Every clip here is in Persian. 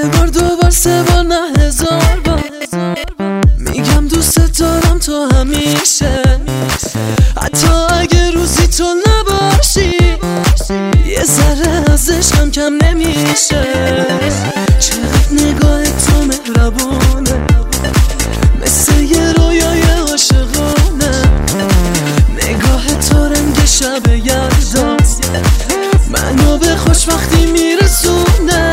بار دو بار سه بار نه هزار بار میگم دوست دارم تو همیشه، حتی اگه روزی تو نباشی یه ذره از عشقم کم نمیشه. چقدر نگاه تو مهربونه، مثل یه رویای عاشقانه. نگاه تو رنگ شب یلدا منو به خوشبختی میرسونه.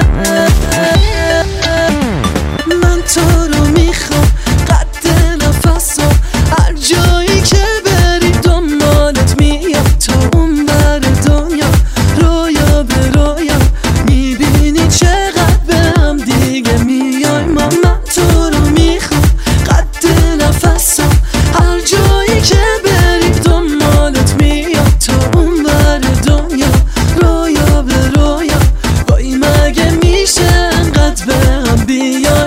من تو رو میخوام قد نفسا، هر جایی که بری دنبالت میام. تو اون بر دنیا رویا به رویا میبینی چقدر به هم دیگه میای. من تو رو میخوام قد نفسا، هر جایی که بری دنبالت میام. تو اون بر دنیا رویا به رویا، وای مگه میشه انقدر به هم بیای.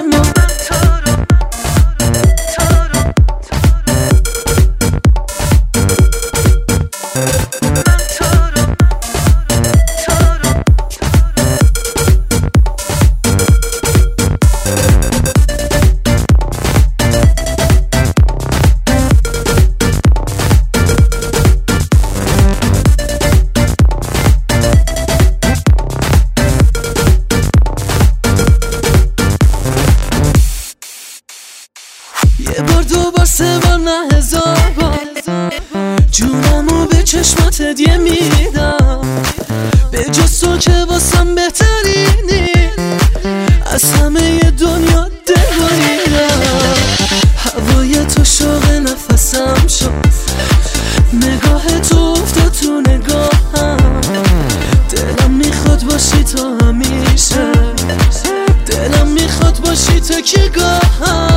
یه بار دو بار سه بار نه هزار بار جونمو به چشمات هدیه میدم، به جز تو که واسم بهترینی، از همه دنیا دل بریدم. هوای تو شوق نفسم شد، نگاه تو افتاد تو نگاهم. دلم میخواد باشی تو همیشه، دلم میخواد باشی تو که گاهم.